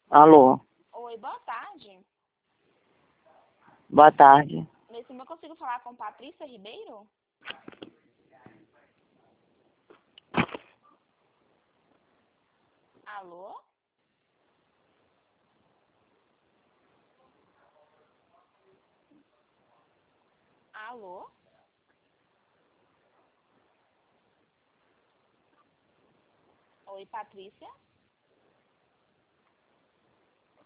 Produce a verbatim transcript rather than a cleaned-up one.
Alô? Oi, boa tarde. Boa tarde. Nesse momento eu consigo falar com Patrícia Ribeiro? Alô? Alô? Oi, Patrícia?